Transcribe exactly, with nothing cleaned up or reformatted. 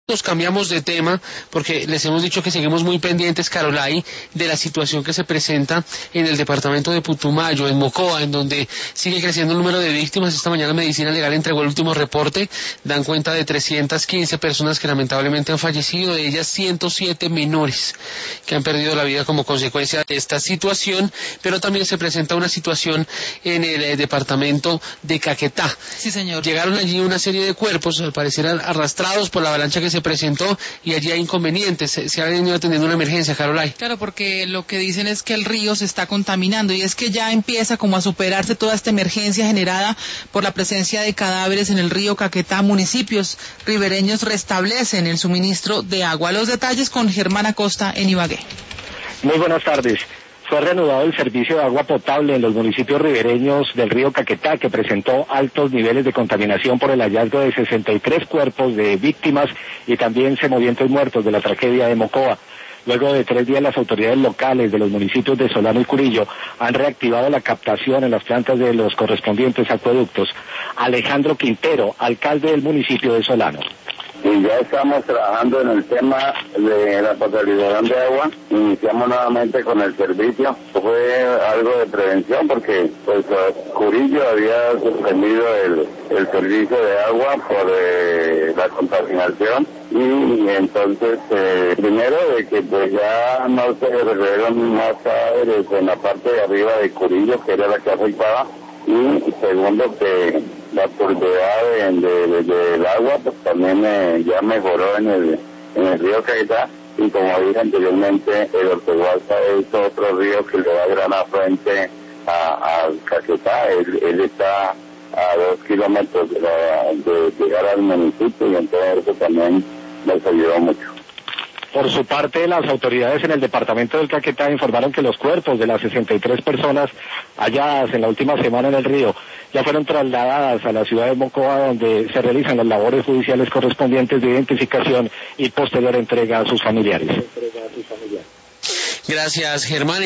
Nos cambiamos de tema porque les hemos dicho que seguimos muy pendientes, Carolay, de la situación que se presenta en el departamento de Putumayo, en Mocoa, en donde sigue creciendo el número de víctimas. Esta mañana Medicina Legal entregó el último reporte, dan cuenta de trescientas quince personas que lamentablemente han fallecido, de ellas ciento siete menores que han perdido la vida como consecuencia de esta situación, pero también se presenta una situación en el eh, departamento de Caquetá. Sí, señor. Llegaron allí una serie de cuerpos, al parecer arrastrados por la avalancha que se presentó, y allí hay inconvenientes. Se, se ha venido atendiendo una emergencia, Carolay. Claro, porque lo que dicen es que el río se está contaminando y es que ya empieza como a superarse toda esta emergencia generada por la presencia de cadáveres en el río Caquetá. Municipios ribereños restablecen el suministro de agua. Los detalles con Germán Acosta en Ibagué. Muy buenas tardes. Fue reanudado el servicio de agua potable en los municipios ribereños del río Caquetá, que presentó altos niveles de contaminación por el hallazgo de sesenta y tres cuerpos de víctimas y también semovientes muertos de la tragedia de Mocoa. Luego de tres días, las autoridades locales de los municipios de Solano y Curillo han reactivado la captación en las plantas de los correspondientes acueductos. Alejandro Quintero, alcalde del municipio de Solano. Y ya estamos trabajando en el tema de la potabilización de agua. Iniciamos nuevamente con el servicio. Fue algo de prevención porque pues Curillo había suspendido el, el servicio de agua por eh, la contaminación. Y entonces, eh, primero de que pues ya no se recibieron más cadáveres en la parte de arriba de Curillo, que era la que afectaba. Y segundo, que la pureza de, de, de, del agua pues también eh, ya mejoró en el en el río Caquetá, y como dije anteriormente, el Orteguaza es otro río que le da gran afluente a, a Caquetá. Él, él está a dos kilómetros de, la, de llegar al municipio, y entonces eso también nos ayudó mucho. Por su parte, las autoridades en el departamento del Caquetá informaron que los cuerpos de las sesenta y tres personas halladas en la última semana en el río ya fueron trasladadas a la ciudad de Mocoa, donde se realizan las labores judiciales correspondientes de identificación y posterior entrega a sus familiares. Gracias, Germán.